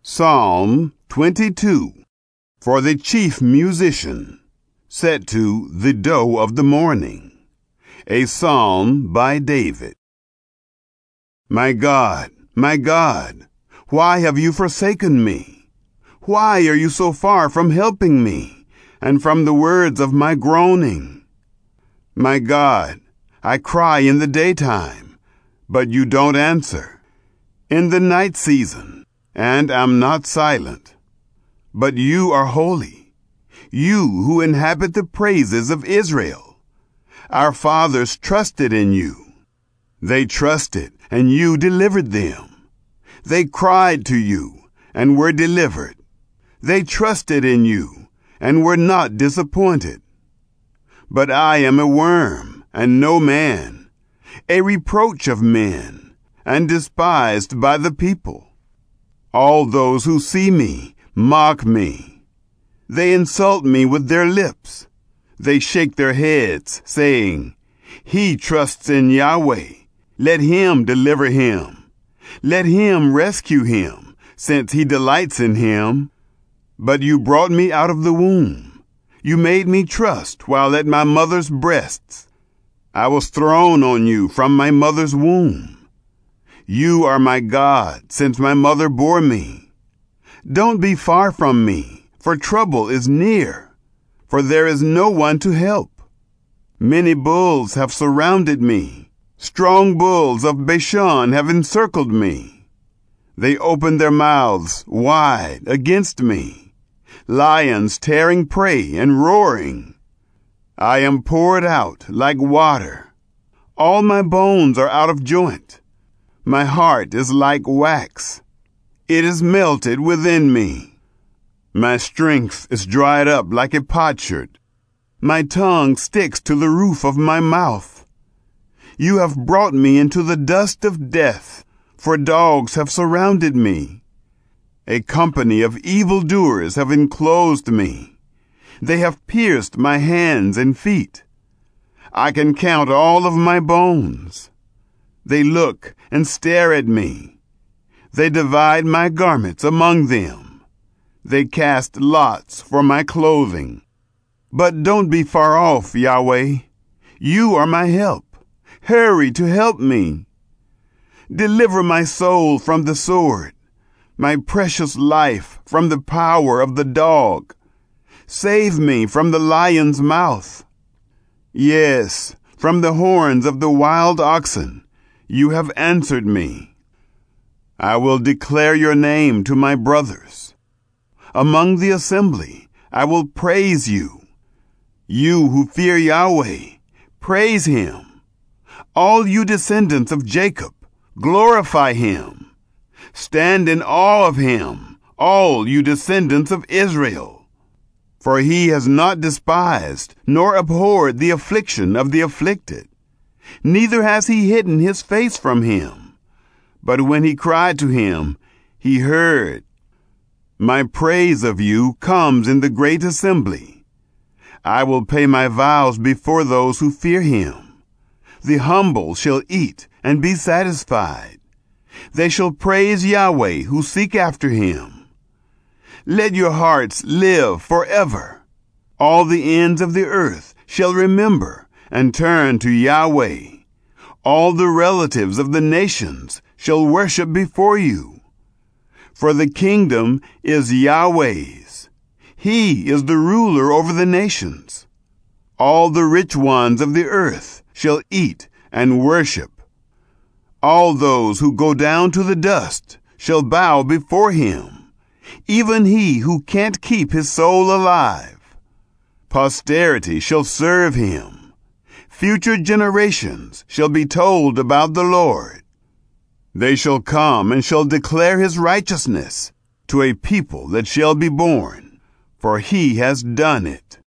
Psalm 22, for the chief musician, set to the doe of the morning. A psalm by David. My God, why have you forsaken me? Why are you so far from helping me, and from the words of my groaning? My God, I cry in the daytime, but you don't answer. In the night season, and am not silent. But you are holy, you who inhabit the praises of Israel. Our fathers trusted in you. They trusted, and you delivered them. They cried to you, and were delivered. They trusted in you, and were not disappointed. But I am a worm, and no man, a reproach of men, and despised by the people. All those who see me mock me. They insult me with their lips. They shake their heads, saying, He trusts in Yahweh. Let him deliver him. Let him rescue him, since he delights in him. But you brought me out of the womb. You made me trust while at my mother's breasts. I was thrown on you from my mother's womb. You are my God, since my mother bore me. Don't be far from me, for trouble is near, for there is no one to help. Many bulls have surrounded me. Strong bulls of Bashan have encircled me. They open their mouths wide against me, lions tearing prey and roaring. I am poured out like water. All my bones are out of joint. My heart is like wax. It is melted within me. My strength is dried up like a potsherd. My tongue sticks to the roof of my mouth. You have brought me into the dust of death, for dogs have surrounded me. A company of evildoers have enclosed me. They have pierced my hands and feet. I can count all of my bones. They look and stare at me. They divide my garments among them. They cast lots for my clothing. But don't be far off, Yahweh. You are my help. Hurry to help me. Deliver my soul from the sword, my precious life from the power of the dog. Save me from the lion's mouth. Yes, from the horns of the wild oxen. You have answered me. I will declare your name to my brothers. Among the assembly, I will praise you. You who fear Yahweh, praise him. All you descendants of Jacob, glorify him. Stand in awe of him, all you descendants of Israel. For he has not despised nor abhorred the affliction of the afflicted. Neither has he hidden his face from him. But when he cried to him, he heard. My praise of you comes in the great assembly. I will pay my vows before those who fear him. The humble shall eat and be satisfied. They shall praise Yahweh who seek after him. Let your hearts live forever. All the ends of the earth shall remember and turn to Yahweh. All the relatives of the nations shall worship before you. For the kingdom is Yahweh's. He is the ruler over the nations. All the rich ones of the earth shall eat and worship. All those who go down to the dust shall bow before him, even he who can't keep his soul alive. Posterity shall serve him. Future generations shall be told about the Lord. They shall come and shall declare his righteousness to a people that shall be born, for he has done it.